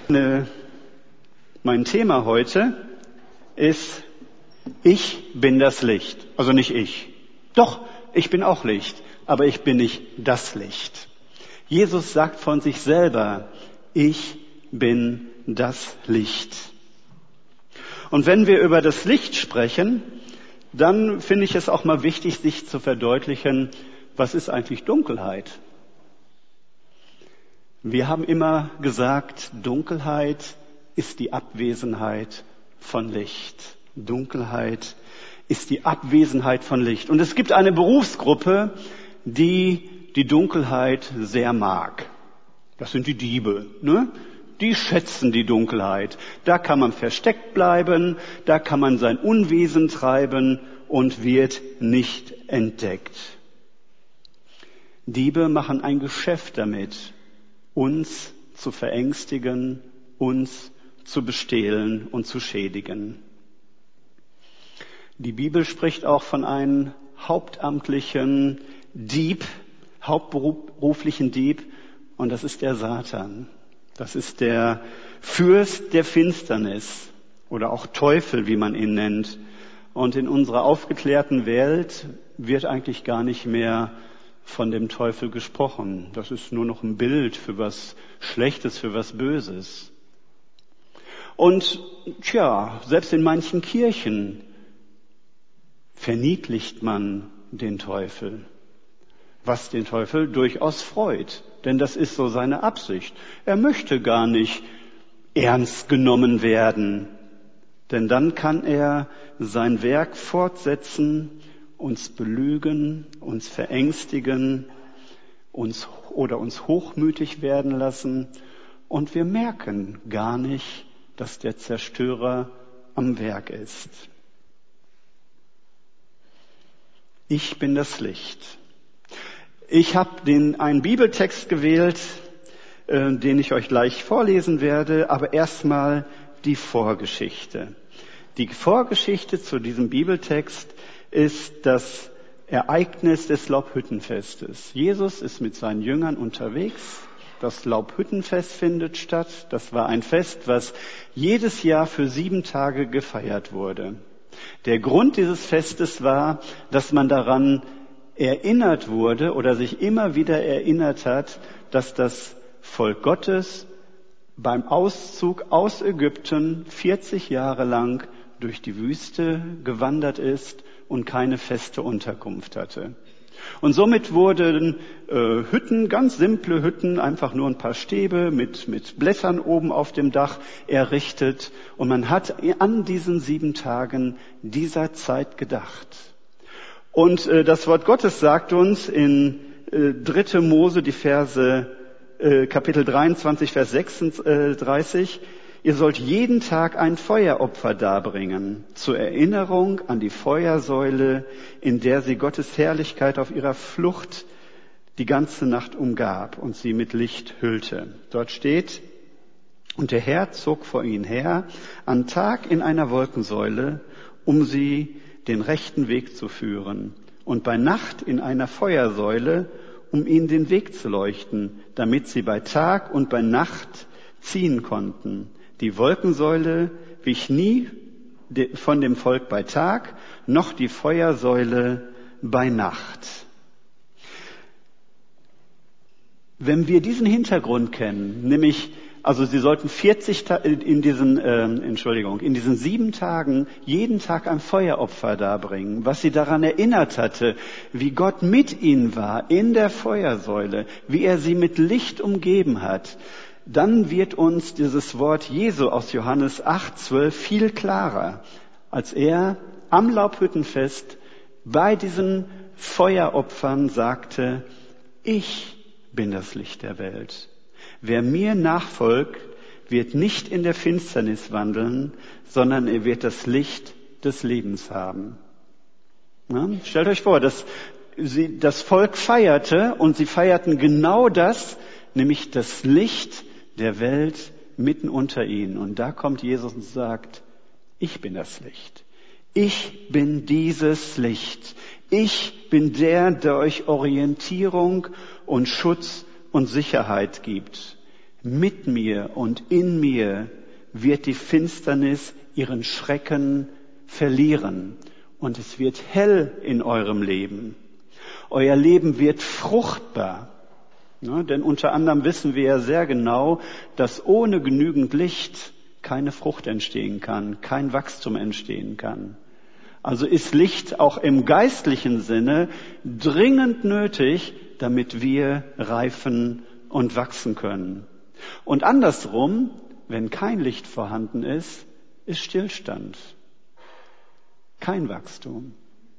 Mein Thema heute ist, ich bin das Licht. Also nicht ich. Doch, ich bin auch Licht, aber ich bin nicht das Licht. Jesus sagt von sich selber, ich bin das Licht. Und wenn wir über das Licht sprechen, dann finde ich es auch mal wichtig, sich zu verdeutlichen, was ist eigentlich Dunkelheit? Wir haben immer gesagt, Dunkelheit ist die Abwesenheit von Licht. Dunkelheit ist die Abwesenheit von Licht. Und es gibt eine Berufsgruppe, die die Dunkelheit sehr mag. Das sind die Diebe, ne? Die schätzen die Dunkelheit. Da kann man versteckt bleiben, da kann man sein Unwesen treiben und wird nicht entdeckt. Diebe machen ein Geschäft damit, uns zu verängstigen, uns zu bestehlen und zu schädigen. Die Bibel spricht auch von einem hauptamtlichen Dieb, hauptberuflichen Dieb, und das ist der Satan. Das ist der Fürst der Finsternis oder auch Teufel, wie man ihn nennt. Und in unserer aufgeklärten Welt wird eigentlich gar nicht mehr von dem Teufel gesprochen. Das ist nur noch ein Bild für was Schlechtes, für was Böses. Und selbst in manchen Kirchen verniedlicht man den Teufel, was den Teufel durchaus freut, denn das ist so seine Absicht. Er möchte gar nicht ernst genommen werden, denn dann kann er sein Werk fortsetzen, uns belügen, uns verängstigen, uns hochmütig werden lassen, und wir merken gar nicht, dass der Zerstörer am Werk ist. Ich bin das Licht. Ich habe einen Bibeltext gewählt, den ich euch gleich vorlesen werde, aber erstmal die Vorgeschichte. Die Vorgeschichte zu diesem Bibeltext ist das Ereignis des Laubhüttenfestes. Jesus ist mit seinen Jüngern unterwegs. Das Laubhüttenfest findet statt. Das war ein Fest, was jedes Jahr für 7 Tage gefeiert wurde. Der Grund dieses Festes war, dass man daran erinnert wurde oder sich immer wieder erinnert hat, dass das Volk Gottes beim Auszug aus Ägypten 40 Jahre lang durch die Wüste gewandert ist und keine feste Unterkunft hatte. Und somit wurden Hütten, ganz simple Hütten, einfach nur ein paar Stäbe mit Blättern oben auf dem Dach errichtet. Und man hat an diesen 7 Tagen dieser Zeit gedacht. Und das Wort Gottes sagt uns in 3. Mose, die Verse, Kapitel 23, Vers 36, ihr sollt jeden Tag ein Feueropfer darbringen, zur Erinnerung an die Feuersäule, in der sie Gottes Herrlichkeit auf ihrer Flucht die ganze Nacht umgab und sie mit Licht hüllte. Dort steht, und der Herr zog vor ihnen her, an Tag in einer Wolkensäule, um sie den rechten Weg zu führen, und bei Nacht in einer Feuersäule, um ihnen den Weg zu leuchten, damit sie bei Tag und bei Nacht ziehen konnten. Die Wolkensäule wich nie von dem Volk bei Tag, noch die Feuersäule bei Nacht. Wenn wir diesen Hintergrund kennen, nämlich, also sie sollten in diesen 7 Tagen jeden Tag ein Feueropfer darbringen, was sie daran erinnert hatte, wie Gott mit ihnen war in der Feuersäule, wie er sie mit Licht umgeben hat, dann wird uns dieses Wort Jesu aus Johannes 8,12 viel klarer, als er am Laubhüttenfest bei diesen Feueropfern sagte, ich bin das Licht der Welt. Wer mir nachfolgt, wird nicht in der Finsternis wandeln, sondern er wird das Licht des Lebens haben. Ja, stellt euch vor, dass das Volk feierte und sie feierten genau das, nämlich das Licht der Welt mitten unter ihnen. Und da kommt Jesus und sagt, ich bin das Licht. Ich bin dieses Licht. Ich bin der euch Orientierung und Schutz und Sicherheit gibt. Mit mir und in mir wird die Finsternis ihren Schrecken verlieren und es wird hell in eurem Leben. Euer Leben wird fruchtbar. Ja, denn unter anderem wissen wir ja sehr genau, dass ohne genügend Licht keine Frucht entstehen kann, kein Wachstum entstehen kann. Also ist Licht auch im geistlichen Sinne dringend nötig, damit wir reifen und wachsen können. Und andersrum, wenn kein Licht vorhanden ist, ist Stillstand, kein Wachstum.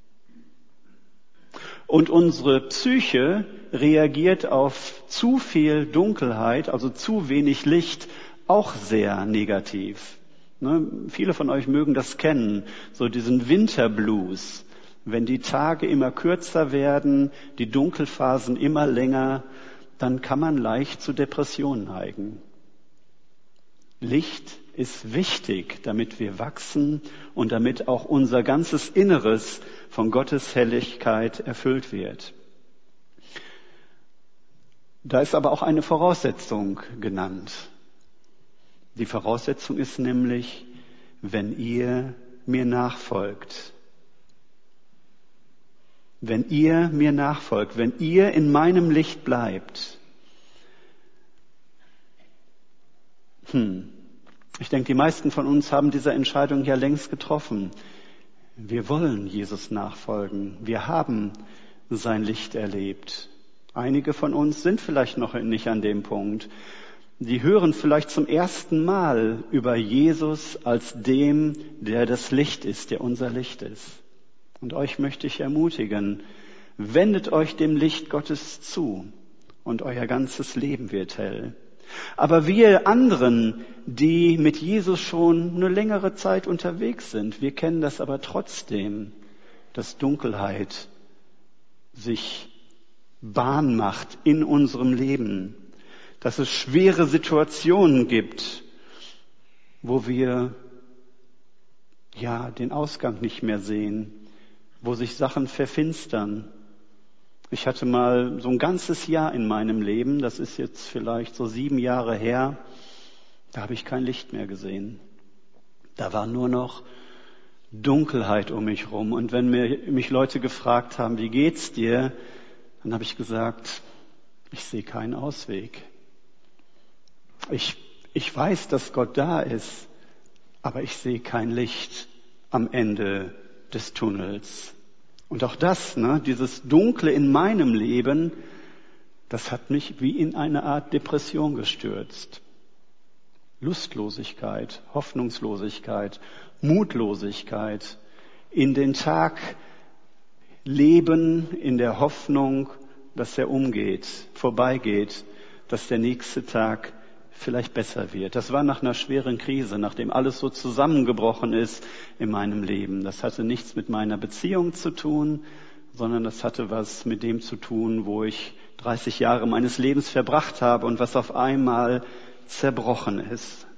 Und unsere Psyche reagiert auf zu viel Dunkelheit, also zu wenig Licht, auch sehr negativ. Viele von euch mögen das kennen, so diesen Winterblues. Wenn die Tage immer kürzer werden, die Dunkelphasen immer länger, dann kann man leicht zu Depressionen neigen. Licht ist wichtig, damit wir wachsen und damit auch unser ganzes Inneres von Gottes Helligkeit erfüllt wird. Da ist aber auch eine Voraussetzung genannt. Die Voraussetzung ist nämlich, wenn ihr mir nachfolgt. Wenn ihr mir nachfolgt, wenn ihr in meinem Licht bleibt. Ich denke, die meisten von uns haben diese Entscheidung ja längst getroffen. Wir wollen Jesus nachfolgen. Wir haben sein Licht erlebt. Einige von uns sind vielleicht noch nicht an dem Punkt. Die hören vielleicht zum ersten Mal über Jesus als dem, der das Licht ist, der unser Licht ist. Und euch möchte ich ermutigen, wendet euch dem Licht Gottes zu und euer ganzes Leben wird hell. Aber wir anderen, die mit Jesus schon eine längere Zeit unterwegs sind, wir kennen das aber trotzdem, dass Dunkelheit sich Bahn macht in unserem Leben, dass es schwere Situationen gibt, wo wir den Ausgang nicht mehr sehen, wo sich Sachen verfinstern. Ich hatte mal so ein ganzes Jahr in meinem Leben, das ist jetzt vielleicht so 7 Jahre her, da habe ich kein Licht mehr gesehen. Da war nur noch Dunkelheit um mich rum. Und wenn mich Leute gefragt haben, wie geht's dir? Dann habe ich gesagt, ich sehe keinen Ausweg. Ich weiß, dass Gott da ist, aber ich sehe kein Licht am Ende des Tunnels. Und auch das, dieses Dunkle in meinem Leben, das hat mich wie in eine Art Depression gestürzt. Lustlosigkeit, Hoffnungslosigkeit, Mutlosigkeit, in den Tag leben in der Hoffnung, dass er vorbeigeht, dass der nächste Tag vielleicht besser wird. Das war nach einer schweren Krise, nachdem alles so zusammengebrochen ist in meinem Leben. Das hatte nichts mit meiner Beziehung zu tun, sondern das hatte was mit dem zu tun, wo ich 30 Jahre meines Lebens verbracht habe und was auf einmal zerbrochen ist.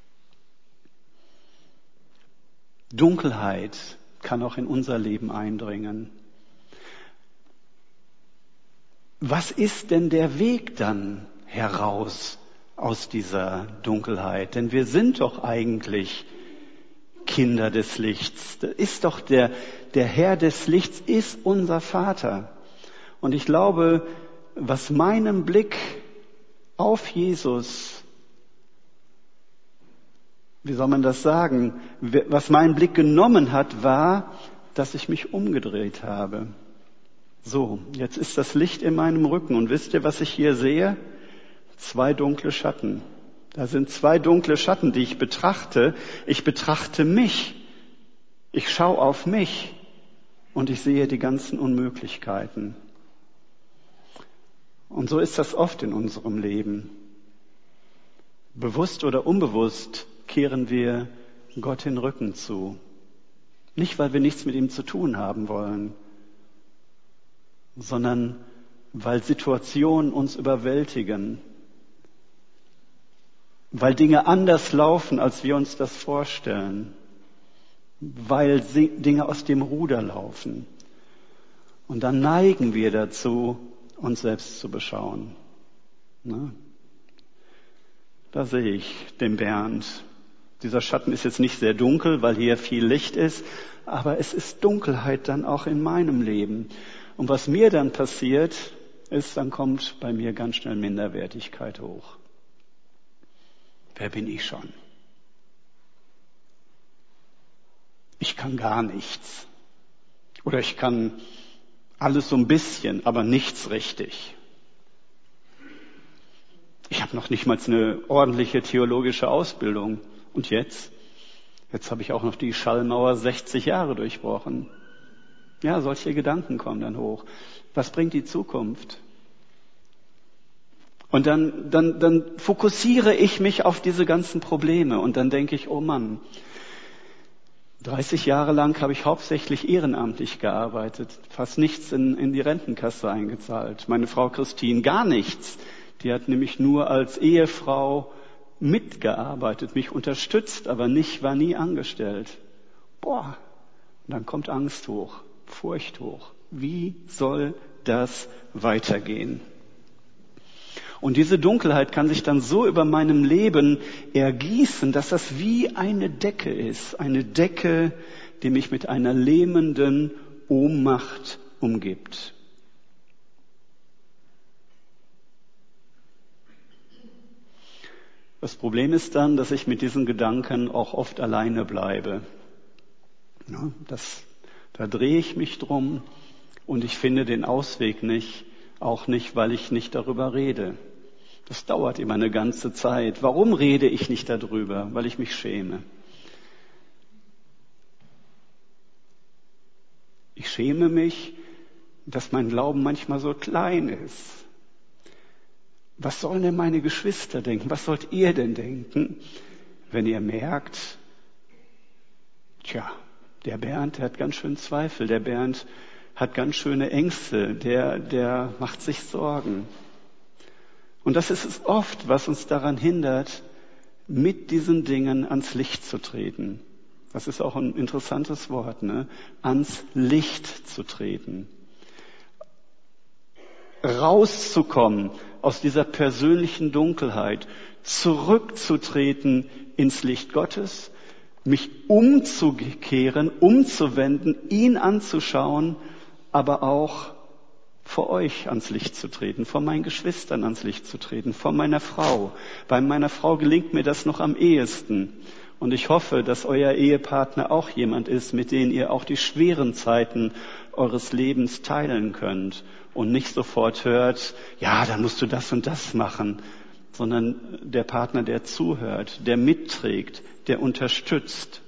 Dunkelheit kann auch in unser Leben eindringen. Was ist denn der Weg dann heraus aus dieser Dunkelheit? Denn wir sind doch eigentlich Kinder des Lichts. Das ist doch der Herr des Lichts ist unser Vater. Und ich glaube, was meinem Blick auf Jesus, wie soll man das sagen, was meinen Blick genommen hat, war, dass ich mich umgedreht habe. So, jetzt ist das Licht in meinem Rücken. Und wisst ihr, was ich hier sehe? 2 dunkle Schatten. Da sind 2 dunkle Schatten, die ich betrachte. Ich betrachte mich. Ich schaue auf mich und ich sehe die ganzen Unmöglichkeiten. Und so ist das oft in unserem Leben. Bewusst oder unbewusst kehren wir Gott den Rücken zu. Nicht, weil wir nichts mit ihm zu tun haben wollen, sondern weil Situationen uns überwältigen, weil Dinge anders laufen, als wir uns das vorstellen, weil Dinge aus dem Ruder laufen. Und dann neigen wir dazu, uns selbst zu beschauen. Da sehe ich den Bernd. Dieser Schatten ist jetzt nicht sehr dunkel, weil hier viel Licht ist, aber es ist Dunkelheit dann auch in meinem Leben. Und was mir dann passiert, ist, dann kommt bei mir ganz schnell Minderwertigkeit hoch. Wer bin ich schon? Ich kann gar nichts. Oder ich kann alles so ein bisschen, aber nichts richtig. Ich habe noch nicht mal eine ordentliche theologische Ausbildung. Und jetzt? Jetzt habe ich auch noch die Schallmauer 60 Jahre durchbrochen. Ja, solche Gedanken kommen dann hoch. Was bringt die Zukunft? Und dann fokussiere ich mich auf diese ganzen Probleme und dann denke ich, oh Mann, 30 Jahre lang habe ich hauptsächlich ehrenamtlich gearbeitet, fast nichts in die Rentenkasse eingezahlt. Meine Frau Christine gar nichts. Die hat nämlich nur als Ehefrau mitgearbeitet, mich unterstützt, aber war nie angestellt. Und dann kommt Angst hoch, Furcht hoch. Wie soll das weitergehen? Und diese Dunkelheit kann sich dann so über meinem Leben ergießen, dass das wie eine Decke ist. Eine Decke, die mich mit einer lähmenden Ohnmacht umgibt. Das Problem ist dann, dass ich mit diesen Gedanken auch oft alleine bleibe. Ja, da drehe ich mich drum und ich finde den Ausweg nicht, auch nicht, weil ich nicht darüber rede. Das dauert immer eine ganze Zeit. Warum rede ich nicht darüber? Weil ich mich schäme. Ich schäme mich, dass mein Glauben manchmal so klein ist. Was sollen denn meine Geschwister denken? Was sollt ihr denn denken, wenn ihr merkt, der Bernd, der hat ganz schön Zweifel, der Bernd hat ganz schöne Ängste, der macht sich Sorgen. Und das ist es oft, was uns daran hindert, mit diesen Dingen ans Licht zu treten. Das ist auch ein interessantes Wort, ne? Ans Licht zu treten. Rauszukommen aus dieser persönlichen Dunkelheit, zurückzutreten ins Licht Gottes, mich umzukehren, umzuwenden, ihn anzuschauen, aber auch vor euch ans Licht zu treten, vor meinen Geschwistern ans Licht zu treten, vor meiner Frau. Bei meiner Frau gelingt mir das noch am ehesten. Und ich hoffe, dass euer Ehepartner auch jemand ist, mit dem ihr auch die schweren Zeiten eures Lebens teilen könnt und nicht sofort hört, ja, dann musst du das und das machen, sondern der Partner, der zuhört, der mitträgt, der unterstützt.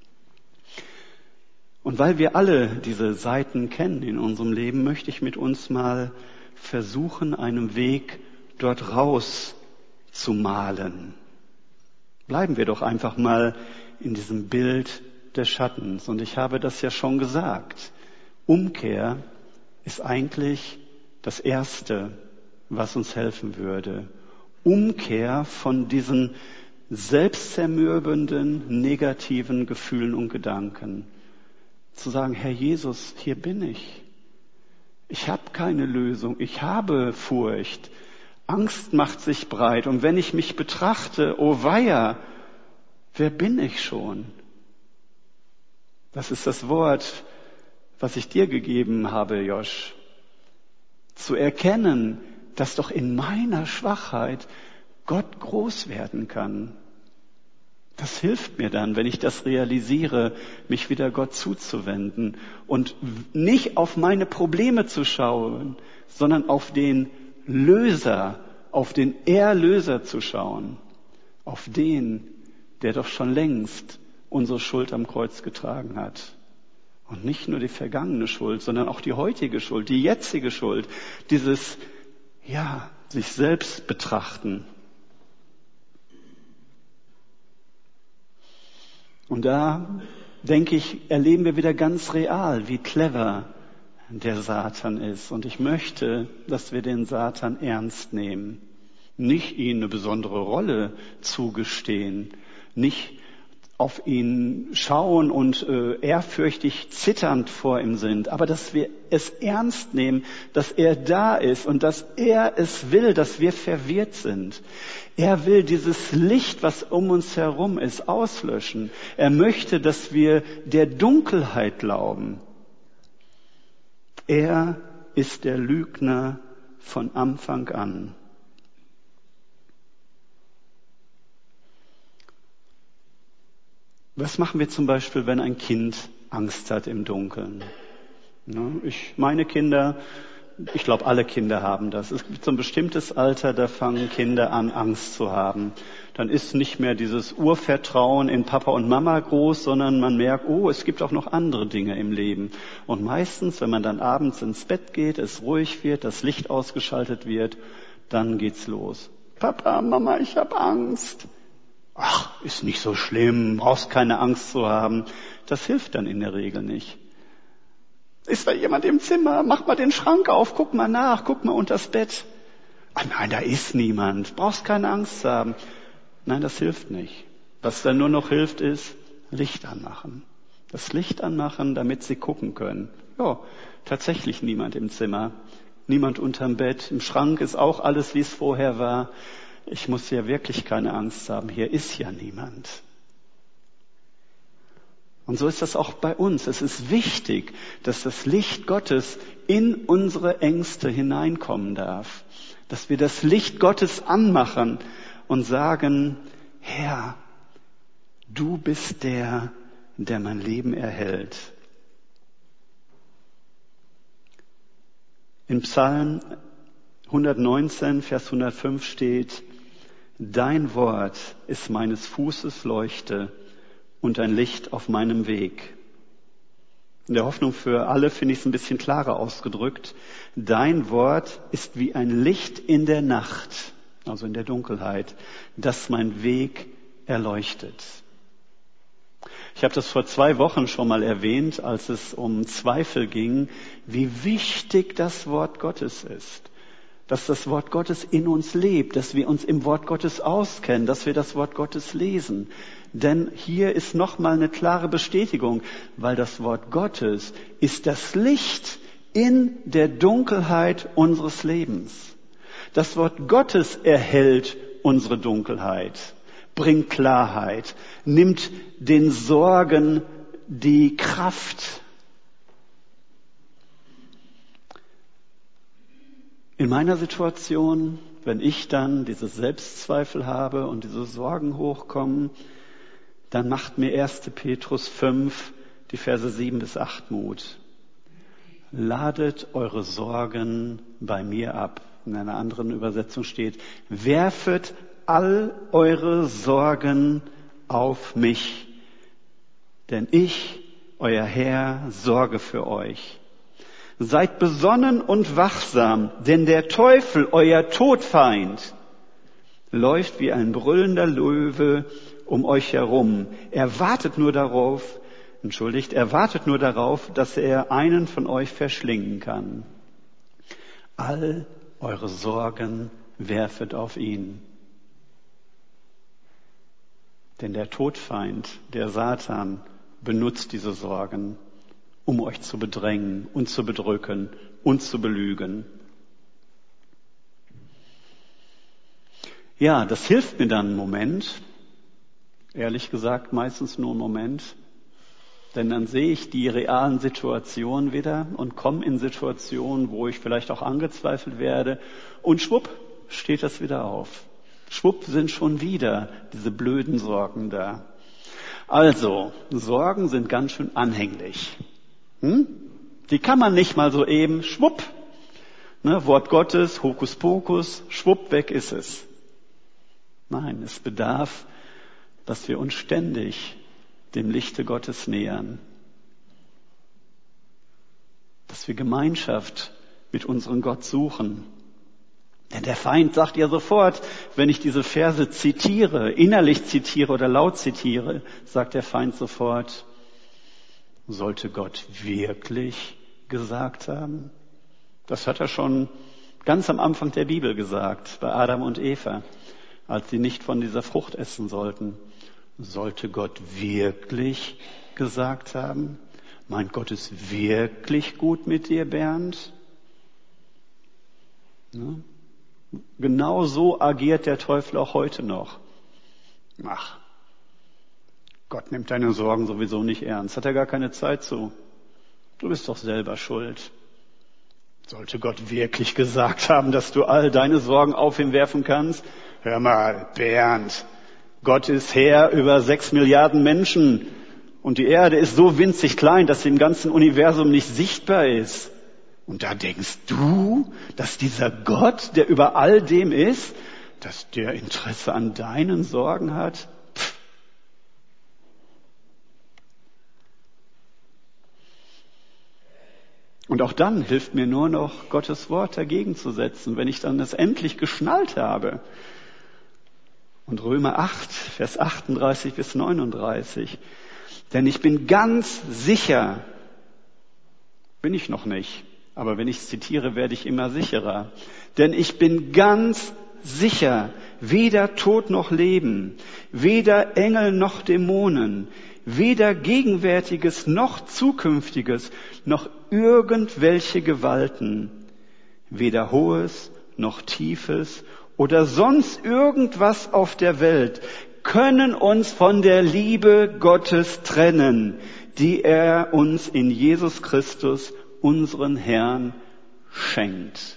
Und weil wir alle diese Seiten kennen in unserem Leben, möchte ich mit uns mal versuchen, einen Weg dort raus zu malen. Bleiben wir doch einfach mal in diesem Bild des Schattens. Und ich habe das ja schon gesagt. Umkehr ist eigentlich das Erste, was uns helfen würde. Umkehr von diesen selbstzermürbenden, negativen Gefühlen und Gedanken. Zu sagen, Herr Jesus, hier bin ich. Ich habe keine Lösung. Ich habe Furcht. Angst macht sich breit. Und wenn ich mich betrachte, oh weia, wer bin ich schon? Das ist das Wort, was ich dir gegeben habe, Josch. Zu erkennen, dass doch in meiner Schwachheit Gott groß werden kann. Das hilft mir dann, wenn ich das realisiere, mich wieder Gott zuzuwenden und nicht auf meine Probleme zu schauen, sondern auf den Löser, auf den Erlöser zu schauen, auf den, der doch schon längst unsere Schuld am Kreuz getragen hat. Und nicht nur die vergangene Schuld, sondern auch die heutige Schuld, die jetzige Schuld, dieses, sich selbst betrachten. Und da, denke ich, erleben wir wieder ganz real, wie clever der Satan ist. Und ich möchte, dass wir den Satan ernst nehmen. Nicht ihm eine besondere Rolle zugestehen. Nicht auf ihn schauen und ehrfürchtig zitternd vor ihm sind, aber dass wir es ernst nehmen, dass er da ist und dass er es will, dass wir verwirrt sind. Er will dieses Licht, was um uns herum ist, auslöschen. Er möchte, dass wir der Dunkelheit glauben. Er ist der Lügner von Anfang an. Was machen wir zum Beispiel, wenn ein Kind Angst hat im Dunkeln? Meine Kinder, ich glaube, alle Kinder haben das. Es gibt so ein bestimmtes Alter, da fangen Kinder an, Angst zu haben. Dann ist nicht mehr dieses Urvertrauen in Papa und Mama groß, sondern man merkt, es gibt auch noch andere Dinge im Leben. Und meistens, wenn man dann abends ins Bett geht, es ruhig wird, das Licht ausgeschaltet wird, dann geht's los. Papa, Mama, ich habe Angst. Ach, ist nicht so schlimm, brauchst keine Angst zu haben. Das hilft dann in der Regel nicht. Ist da jemand im Zimmer? Mach mal den Schrank auf, guck mal nach, guck mal unters Bett. Ah nein, da ist niemand, brauchst keine Angst zu haben. Nein, das hilft nicht. Was dann nur noch hilft, ist Licht anmachen. Das Licht anmachen, damit sie gucken können. Ja, tatsächlich niemand im Zimmer, niemand unterm Bett. Im Schrank ist auch alles, wie es vorher war. Ich muss ja wirklich keine Angst haben, hier ist ja niemand. Und so ist das auch bei uns. Es ist wichtig, dass das Licht Gottes in unsere Ängste hineinkommen darf. Dass wir das Licht Gottes anmachen und sagen, Herr, du bist der, der mein Leben erhält. In Psalm 119, Vers 105 steht, Dein Wort ist meines Fußes Leuchte und ein Licht auf meinem Weg. In der Hoffnung für alle finde ich es ein bisschen klarer ausgedrückt. Dein Wort ist wie ein Licht in der Nacht, also in der Dunkelheit, das mein Weg erleuchtet. Ich habe das vor 2 Wochen schon mal erwähnt, als es um Zweifel ging, wie wichtig das Wort Gottes ist. Dass das Wort Gottes in uns lebt, dass wir uns im Wort Gottes auskennen, dass wir das Wort Gottes lesen. Denn hier ist nochmal eine klare Bestätigung, weil das Wort Gottes ist das Licht in der Dunkelheit unseres Lebens. Das Wort Gottes erhellt unsere Dunkelheit, bringt Klarheit, nimmt den Sorgen die Kraft. In meiner Situation, wenn ich dann diese Selbstzweifel habe und diese Sorgen hochkommen, dann macht mir 1. Petrus 5, die Verse 7 bis 8 Mut. Ladet eure Sorgen bei mir ab. In einer anderen Übersetzung steht, werfet all eure Sorgen auf mich, denn ich, euer Herr, sorge für euch. Seid besonnen und wachsam, denn der Teufel, euer Todfeind, läuft wie ein brüllender Löwe um euch herum. Er wartet nur darauf, dass er einen von euch verschlingen kann. All eure Sorgen werfet auf ihn. Denn der Todfeind, der Satan, benutzt diese Sorgen, um euch zu bedrängen und zu bedrücken und zu belügen. Ja, das hilft mir dann einen Moment. Ehrlich gesagt, meistens nur einen Moment. Denn dann sehe ich die realen Situationen wieder und komme in Situationen, wo ich vielleicht auch angezweifelt werde. Und schwupp, steht das wieder auf. Schwupp sind schon wieder diese blöden Sorgen da. Also, Sorgen sind ganz schön anhänglich. Die kann man nicht mal so eben, schwupp, Wort Gottes, Hokuspokus, schwupp, weg ist es. Nein, es bedarf, dass wir uns ständig dem Lichte Gottes nähern. Dass wir Gemeinschaft mit unserem Gott suchen. Denn der Feind sagt ja sofort, wenn ich diese Verse zitiere, innerlich zitiere oder laut zitiere, sagt der Feind sofort, sollte Gott wirklich gesagt haben? Das hat er schon ganz am Anfang der Bibel gesagt, bei Adam und Eva, als sie nicht von dieser Frucht essen sollten. Sollte Gott wirklich gesagt haben? Meint Gott es wirklich gut mit dir, Bernd? Ne? Genau so agiert der Teufel auch heute noch. Ach, Gott nimmt deine Sorgen sowieso nicht ernst. Hat er gar keine Zeit zu. Du bist doch selber schuld. Sollte Gott wirklich gesagt haben, dass du all deine Sorgen auf ihn werfen kannst? Hör mal, Bernd, Gott ist Herr über 6 Milliarden Menschen und die Erde ist so winzig klein, dass sie im ganzen Universum nicht sichtbar ist. Und da denkst du, dass dieser Gott, der über all dem ist, dass der Interesse an deinen Sorgen hat? Pff. Und auch dann hilft mir nur noch, Gottes Wort dagegen zu setzen, wenn ich dann es endlich geschnallt habe. Und Römer 8, Vers 38 bis 39. Denn ich bin ganz sicher, bin ich noch nicht, aber wenn ich es zitiere, werde ich immer sicherer. Denn ich bin ganz sicher, weder Tod noch Leben, weder Engel noch Dämonen, weder Gegenwärtiges noch Zukünftiges, noch irgendwelche Gewalten, weder Hohes noch Tiefes oder sonst irgendwas auf der Welt können uns von der Liebe Gottes trennen, die er uns in Jesus Christus, unseren Herrn, schenkt.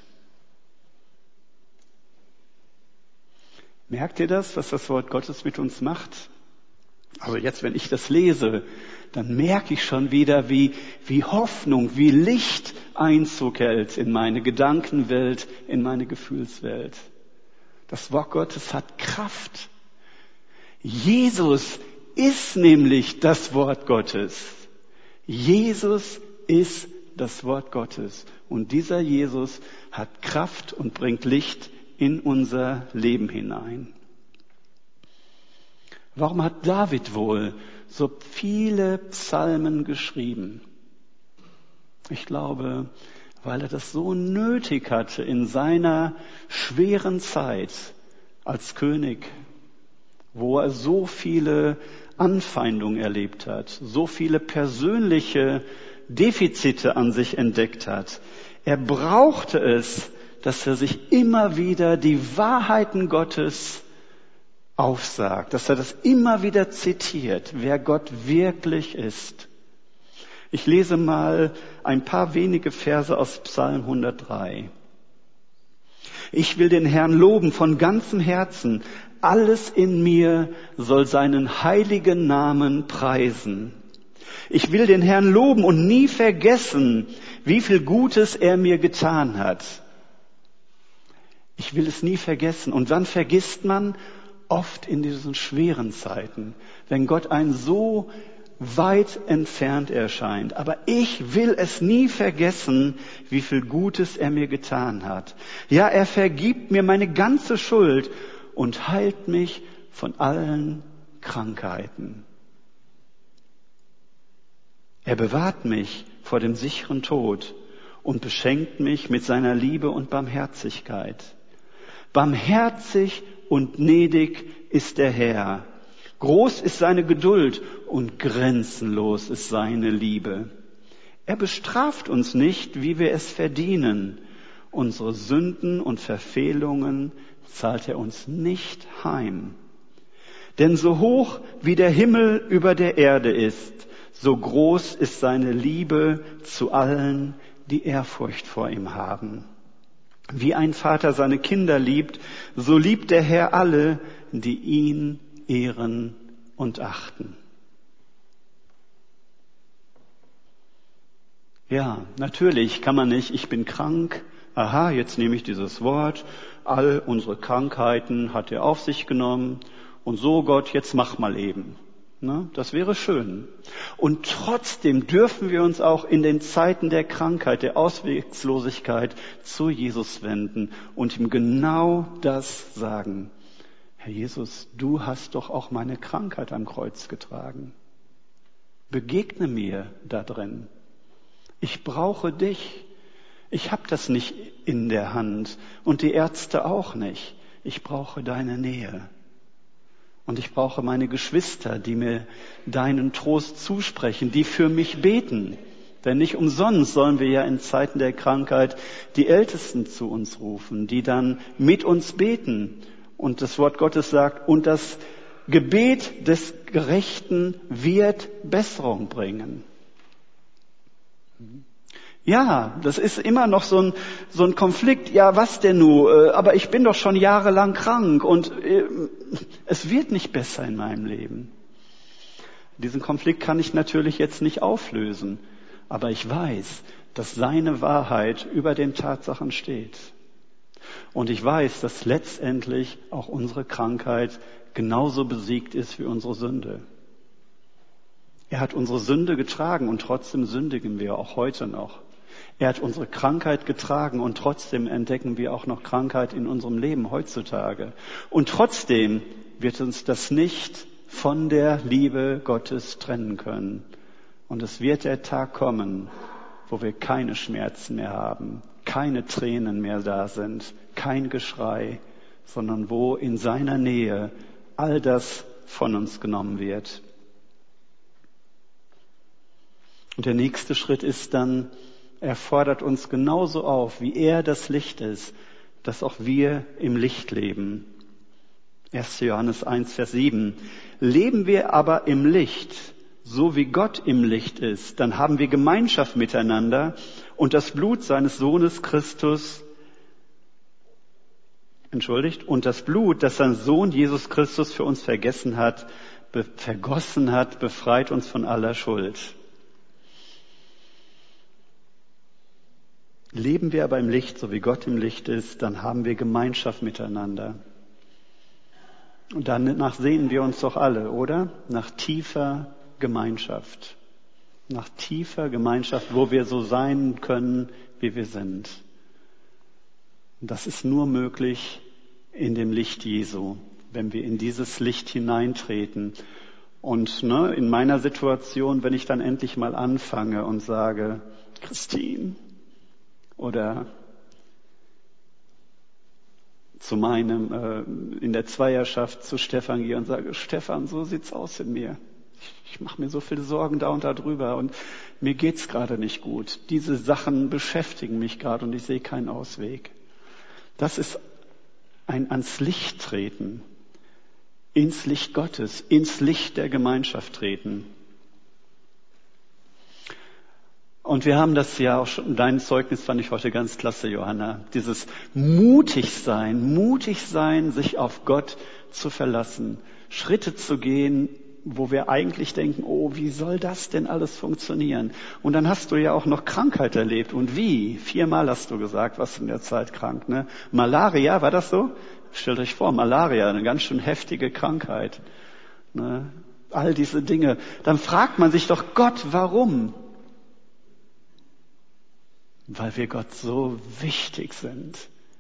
Merkt ihr das, was das Wort Gottes mit uns macht? Also jetzt, wenn ich das lese, dann merke ich schon wieder, wie Hoffnung, wie Licht Einzug hält in meine Gedankenwelt, in meine Gefühlswelt. Das Wort Gottes hat Kraft. Jesus ist nämlich das Wort Gottes. Jesus ist das Wort Gottes. Und dieser Jesus hat Kraft und bringt Licht in unser Leben hinein. Warum hat David wohl so viele Psalmen geschrieben? Ich glaube, weil er das so nötig hatte in seiner schweren Zeit als König, wo er so viele Anfeindungen erlebt hat, so viele persönliche Defizite an sich entdeckt hat. Er brauchte es, dass er sich immer wieder die Wahrheiten Gottes aufsagt, dass er das immer wieder zitiert, wer Gott wirklich ist. Ich lese mal ein paar wenige Verse aus Psalm 103. Ich will den Herrn loben von ganzem Herzen. Alles in mir soll seinen heiligen Namen preisen. Ich will den Herrn loben und nie vergessen, wie viel Gutes er mir getan hat. Ich will es nie vergessen. Und wann vergisst man? Oft in diesen schweren Zeiten, wenn Gott einen so weit entfernt erscheint. Aber ich will es nie vergessen, wie viel Gutes er mir getan hat. Ja, er vergibt mir meine ganze Schuld und heilt mich von allen Krankheiten. Er bewahrt mich vor dem sicheren Tod und beschenkt mich mit seiner Liebe und Barmherzigkeit. Barmherzig und gnädig ist der Herr. Groß ist seine Geduld und grenzenlos ist seine Liebe. Er bestraft uns nicht, wie wir es verdienen. Unsere Sünden und Verfehlungen zahlt er uns nicht heim. Denn so hoch wie der Himmel über der Erde ist, so groß ist seine Liebe zu allen, die Ehrfurcht vor ihm haben. Wie ein Vater seine Kinder liebt, so liebt der Herr alle, die ihn ehren und achten. Ja, natürlich kann man nicht, ich bin krank, aha, jetzt nehme ich dieses Wort, all unsere Krankheiten hat er auf sich genommen und so Gott, jetzt mach mal eben. Ne? Das wäre schön. Und trotzdem dürfen wir uns auch in den Zeiten der Krankheit, der Ausweglosigkeit zu Jesus wenden und ihm genau das sagen. Herr Jesus, du hast doch auch meine Krankheit am Kreuz getragen. Begegne mir da drin. Ich brauche dich. Ich habe das nicht in der Hand und die Ärzte auch nicht. Ich brauche deine Nähe. Und ich brauche meine Geschwister, die mir deinen Trost zusprechen, die für mich beten. Denn nicht umsonst sollen wir ja in Zeiten der Krankheit die Ältesten zu uns rufen, die dann mit uns beten. Und das Wort Gottes sagt, und das Gebet des Gerechten wird Besserung bringen. Ja, das ist immer noch so ein Konflikt. Ja, was denn nun? Aber ich bin doch schon jahrelang krank und es wird nicht besser in meinem Leben. Diesen Konflikt kann ich natürlich jetzt nicht auflösen, aber ich weiß, dass seine Wahrheit über den Tatsachen steht. Und ich weiß, dass letztendlich auch unsere Krankheit genauso besiegt ist wie unsere Sünde. Er hat unsere Sünde getragen und trotzdem sündigen wir auch heute noch. Er hat unsere Krankheit getragen und trotzdem entdecken wir auch noch Krankheit in unserem Leben heutzutage. Und trotzdem wird uns das nicht von der Liebe Gottes trennen können. Und es wird der Tag kommen, wo wir keine Schmerzen mehr haben, keine Tränen mehr da sind, kein Geschrei, sondern wo in seiner Nähe all das von uns genommen wird. Und der nächste Schritt ist dann, er fordert uns genauso auf, wie er das Licht ist, dass auch wir im Licht leben. 1. Johannes 1, Vers 7. Leben wir aber im Licht, so wie Gott im Licht ist, dann haben wir Gemeinschaft miteinander und das Blut seines Sohnes Christus, und das Blut, das sein Sohn Jesus Christus für uns vergossen hat, befreit uns von aller Schuld. Leben wir aber im Licht, so wie Gott im Licht ist, dann haben wir Gemeinschaft miteinander. Und danach sehnen wir uns doch alle, oder? Nach tiefer Gemeinschaft. Nach tiefer Gemeinschaft, wo wir so sein können, wie wir sind. Und das ist nur möglich in dem Licht Jesu, wenn wir in dieses Licht hineintreten. Und in meiner Situation, wenn ich dann endlich mal anfange und sage, Christine, oder zu meinem, in der Zweierschaft zu Stefan gehe und sage, Stefan, so sieht's aus in mir. Ich mache mir so viele Sorgen da und da drüber und mir geht's gerade nicht gut. Diese Sachen beschäftigen mich gerade und ich sehe keinen Ausweg. Das ist ein ans Licht treten, ins Licht Gottes, ins Licht der Gemeinschaft treten. Und wir haben das ja auch schon, dein Zeugnis fand ich heute ganz klasse, Johanna. Dieses mutig sein, sich auf Gott zu verlassen, Schritte zu gehen, wo wir eigentlich denken, oh, wie soll das denn alles funktionieren? Und dann hast du ja auch noch Krankheit erlebt. Und wie? 4-mal hast du gesagt, warst du in der Zeit krank, ne? Malaria, war das so? Stellt euch vor, Malaria, eine ganz schön heftige Krankheit, ne? All diese Dinge. Dann fragt man sich doch, Gott, warum? Weil wir Gott so wichtig sind,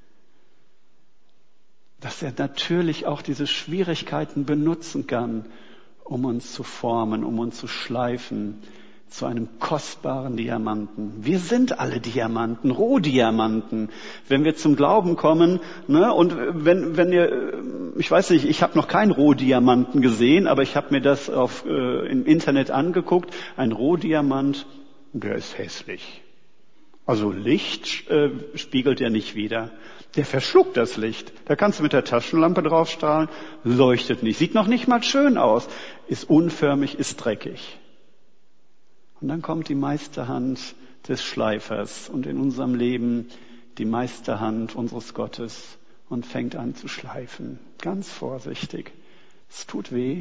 dass er natürlich auch diese Schwierigkeiten benutzen kann, um uns zu formen, um uns zu schleifen zu einem kostbaren Diamanten. Wir sind alle Diamanten, Rohdiamanten. Wenn wir zum Glauben kommen, ne, und wenn ihr, ich weiß nicht, ich habe noch keinen Rohdiamanten gesehen, aber ich habe mir das im Internet angeguckt. Ein Rohdiamant, der ist hässlich. Also Licht spiegelt er nicht wider. Der verschluckt das Licht. Da kannst du mit der Taschenlampe draufstrahlen, leuchtet nicht. Sieht noch nicht mal schön aus. Ist unförmig, ist dreckig. Und dann kommt die Meisterhand des Schleifers und in unserem Leben die Meisterhand unseres Gottes und fängt an zu schleifen. Ganz vorsichtig. Es tut weh.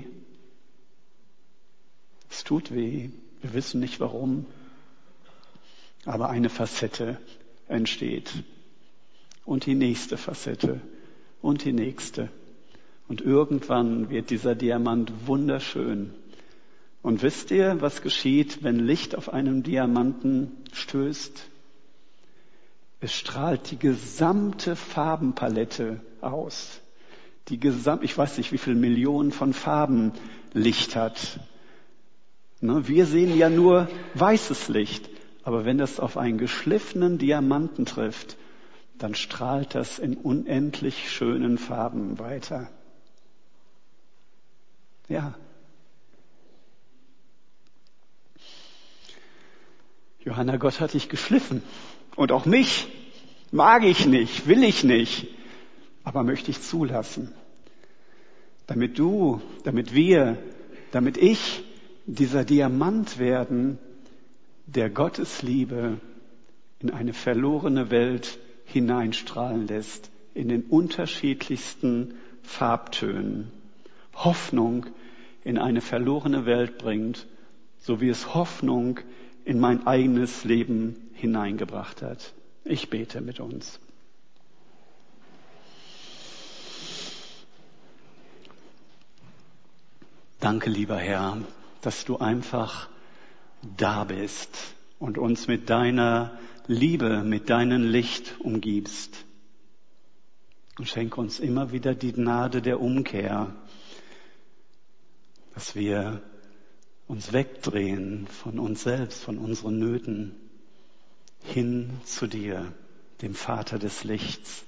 Es tut weh. Wir wissen nicht warum. Aber eine Facette entsteht. Und die nächste Facette. Und die nächste. Und irgendwann wird dieser Diamant wunderschön. Und wisst ihr, was geschieht, wenn Licht auf einem Diamanten stößt? Es strahlt die gesamte Farbenpalette aus. Ich weiß nicht, wie viele Millionen von Farben Licht hat. Wir sehen ja nur weißes Licht. Aber wenn das auf einen geschliffenen Diamanten trifft, dann strahlt das in unendlich schönen Farben weiter. Ja. Johanna, Gott hat dich geschliffen. Und auch mich mag ich nicht, will ich nicht, aber möchte ich zulassen. Damit du, damit wir, damit ich dieser Diamant werden, der Gottes Liebe in eine verlorene Welt hineinstrahlen lässt, in den unterschiedlichsten Farbtönen. Hoffnung in eine verlorene Welt bringt, so wie es Hoffnung in mein eigenes Leben hineingebracht hat. Ich bete mit uns. Danke, lieber Herr, dass du einfach da bist und uns mit deiner Liebe, mit deinem Licht umgibst. Und schenke uns immer wieder die Gnade der Umkehr, dass wir uns wegdrehen von uns selbst, von unseren Nöten, hin zu dir, dem Vater des Lichts.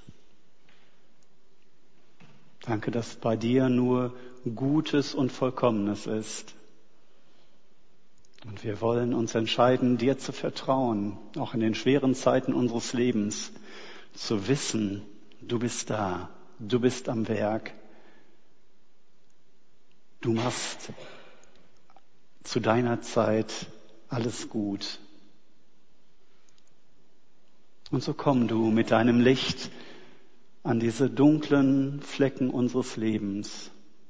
Danke, dass bei dir nur Gutes und Vollkommenes ist. Und wir wollen uns entscheiden, dir zu vertrauen, auch in den schweren Zeiten unseres Lebens, zu wissen, du bist da, du bist am Werk. Du machst zu deiner Zeit alles gut. Und so komm du mit deinem Licht an diese dunklen Flecken unseres Lebens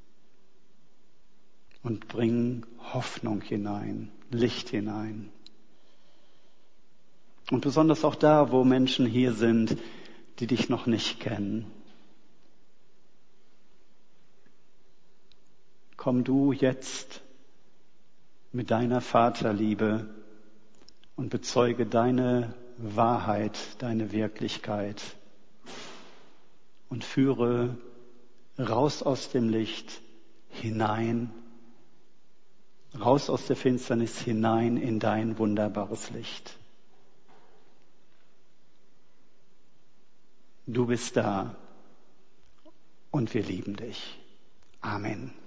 und bring Hoffnung hinein, Licht hinein. Und besonders auch da, wo Menschen hier sind, die dich noch nicht kennen. Komm du jetzt mit deiner Vaterliebe und bezeuge deine Wahrheit, deine Wirklichkeit und führe raus aus dem Licht hinein, raus aus der Finsternis hinein in dein wunderbares Licht. Du bist da und wir lieben dich. Amen.